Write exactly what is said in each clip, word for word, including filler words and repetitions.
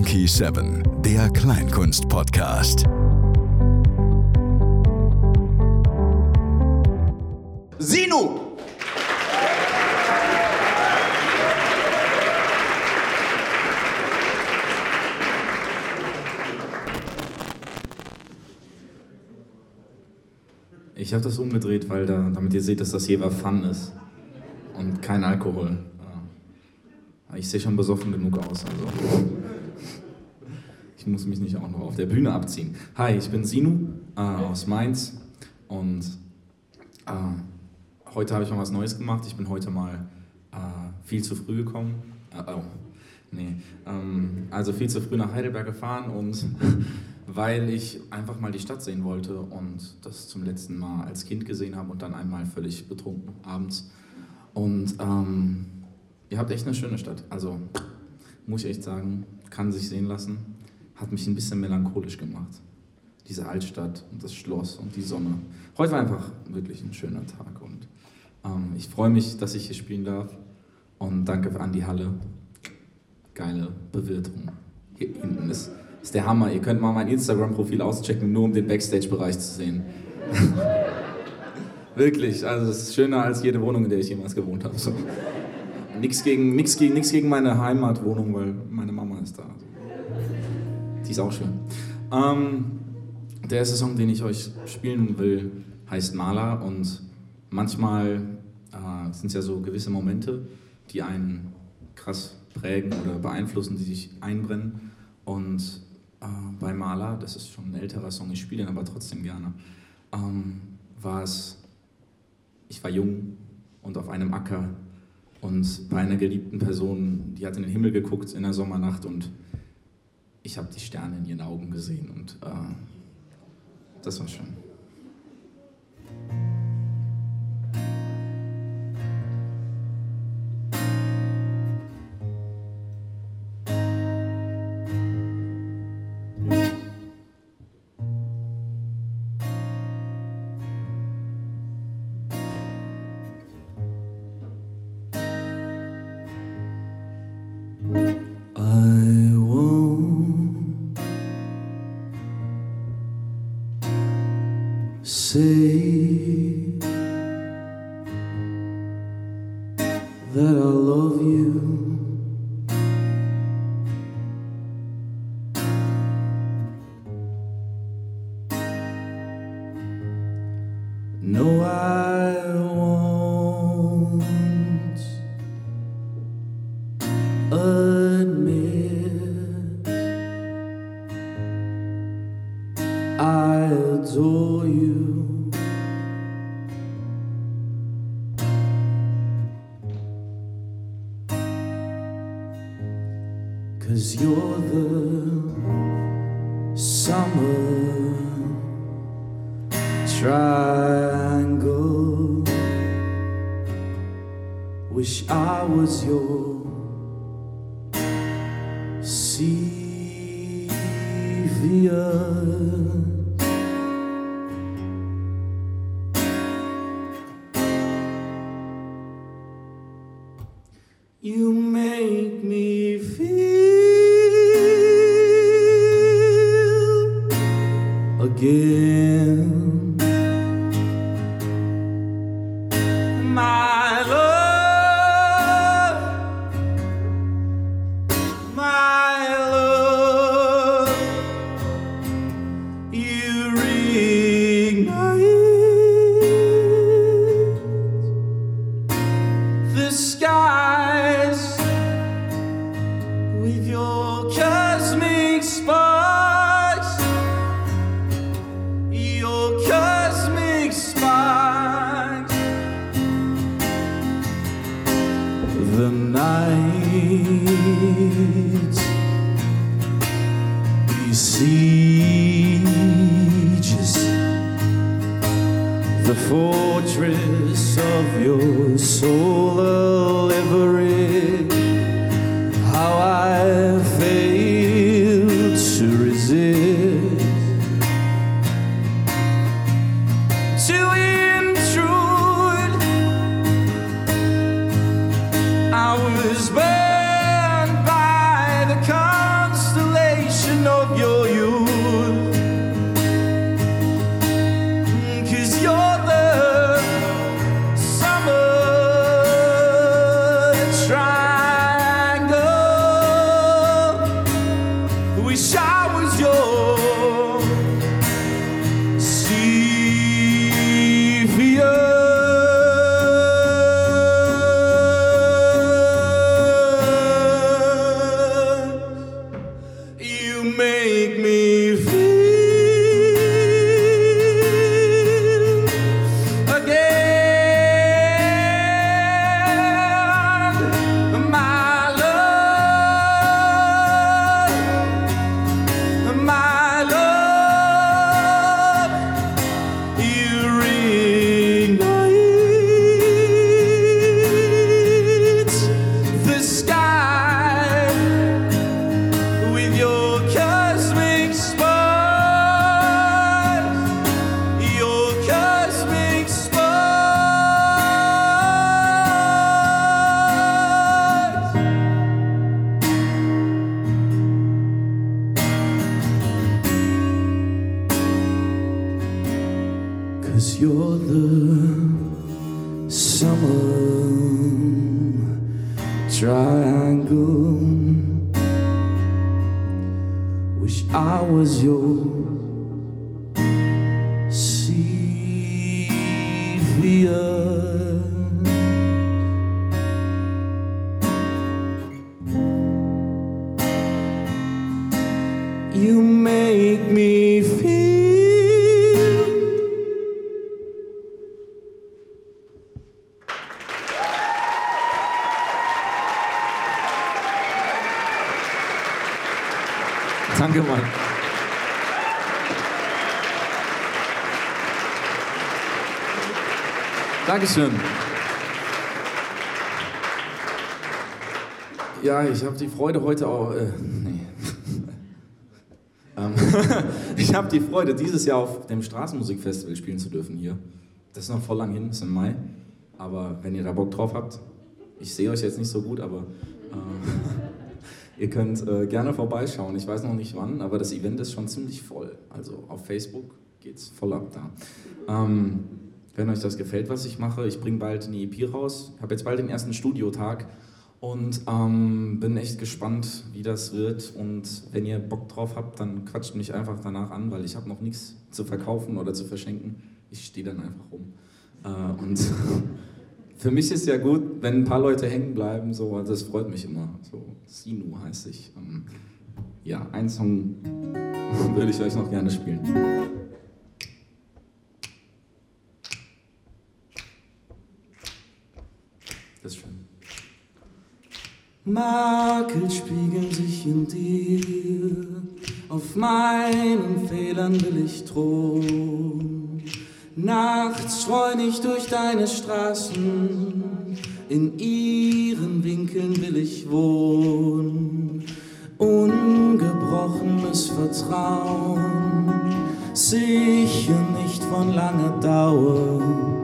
Funky Seven, der Kleinkunst-Podcast. Sinu! Ich habe das umgedreht, weil da, damit ihr seht, dass das Jever Fun ist und kein Alkohol. Ich sehe schon besoffen genug aus, also ich muss mich nicht auch noch auf der Bühne abziehen. Hi, ich bin Sinu äh, aus Mainz und äh, heute habe ich mal was Neues gemacht. Ich bin heute mal äh, viel zu früh gekommen. Äh, oh, nee. Ähm, also viel zu früh nach Heidelberg gefahren und weil ich einfach mal die Stadt sehen wollte und das zum letzten Mal als Kind gesehen habe und dann einmal völlig betrunken abends. Und ähm, ihr habt echt eine schöne Stadt, also muss ich echt sagen, kann sich sehen lassen. Hat mich ein bisschen melancholisch gemacht. Diese Altstadt und das Schloss und die Sonne. Heute war einfach wirklich ein schöner Tag und ähm, ich freue mich, dass ich hier spielen darf. Und danke an die Halle. Geile Bewirtung. Hier hinten ist, ist der Hammer. Ihr könnt mal mein Instagram-Profil auschecken, nur um den Backstage-Bereich zu sehen. Wirklich, also es ist schöner als jede Wohnung, in der ich jemals gewohnt habe. So. Nichts gegen, nix gegen, nix gegen meine Heimatwohnung, weil meine Mama ist da. Die ist auch schön. Ähm, der erste Song, den ich euch spielen will, heißt Maler und manchmal äh, sind es ja so gewisse Momente, die einen krass prägen oder beeinflussen, die sich einbrennen. Und äh, bei Maler, das ist schon ein älterer Song, ich spiele ihn aber trotzdem gerne, ähm, war es, ich war jung und auf einem Acker und bei einer geliebten Person, die hat in den Himmel geguckt in der Sommernacht und ich habe die Sterne in ihren Augen gesehen und äh, das war schön. Say that I love you. No, I won't admit I adore you. 'Cause you're the summer triangle. Wish I was your Cepheus. You make me feel again, my love, my love, you reignite the skies with your cosmic sparks, your cosmic sparks. The night besieges the fortress of your solar livery. How I failed to resist, to intrude. I was burned by the constellation. 'cause you're the summer triangle. Wish I was your savior. You make me feel. Danke, Mann. Dankeschön. Ja, ich habe die Freude heute auch. Äh, nee. ähm, ich habe die Freude, dieses Jahr auf dem Straßenmusikfestival spielen zu dürfen hier. Das ist noch voll lang hin, ist im Mai. Aber wenn ihr da Bock drauf habt, ich sehe euch jetzt nicht so gut, aber äh, ihr könnt äh, gerne vorbeischauen. Ich weiß noch nicht wann, aber das Event ist schon ziemlich voll. Also auf Facebook geht's voll ab da. Ähm, wenn euch das gefällt, was ich mache, ich bringe bald eine E P raus. Ich habe jetzt bald den ersten Studiotag. Und ähm, bin echt gespannt, wie das wird. Und wenn ihr Bock drauf habt, dann quatscht mich einfach danach an, weil ich habe noch nichts zu verkaufen oder zu verschenken. Ich stehe dann einfach rum. Äh, und für mich ist ja gut, wenn ein paar Leute hängen bleiben. So, also das freut mich immer. So, Sinu heißt ich. Ähm, ja, einen Song würde ich euch noch gerne spielen. Das ist schön. Makel spiegeln sich in dir, auf meinen Fehlern will ich drohen. Nachts streun ich durch deine Straßen, in ihren Winkeln will ich wohnen. Ungebrochenes Vertrauen, sicher nicht von langer Dauer.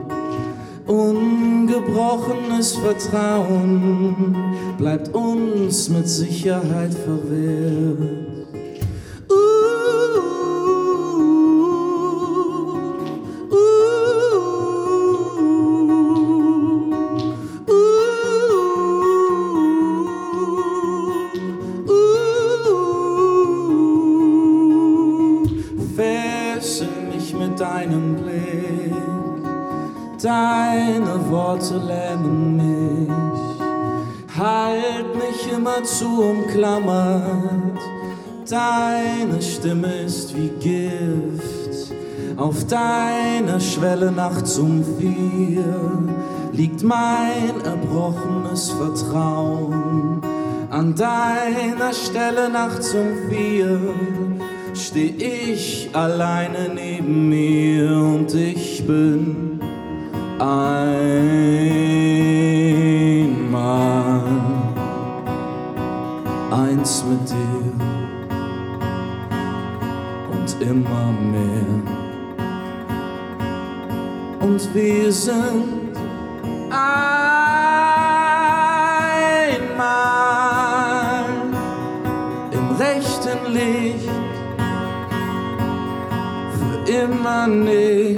Ungebrochenes Vertrauen bleibt uns mit Sicherheit verwehrt. Uh, uh, uh, uh, Fessel mich mit deinem Blick. Deine Worte lähmen mich, halt mich immer zu umklammert. Deine Stimme ist wie Gift, auf deiner Schwelle nachts um vier liegt mein erbrochenes Vertrauen. An deiner Stelle nachts um vier steh ich alleine neben mir und ich bin einmal eins mit dir und immer mehr. Und wir sind einmal im rechten Licht, für immer nicht.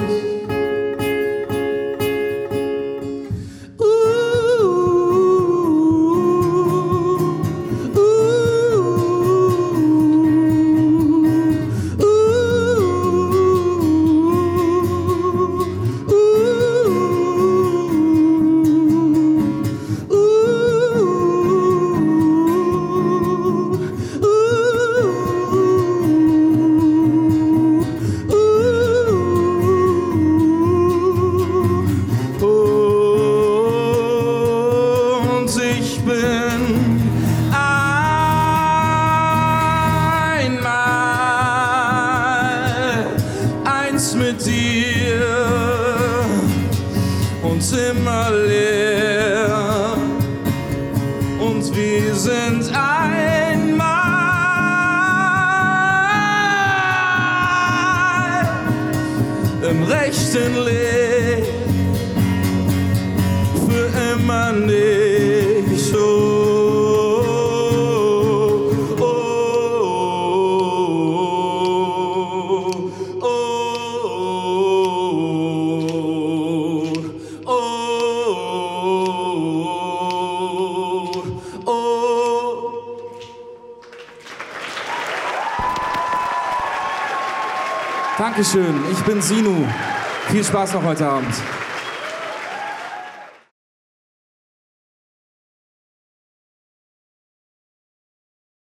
Dankeschön, ich bin Sinu. Viel Spaß noch heute Abend.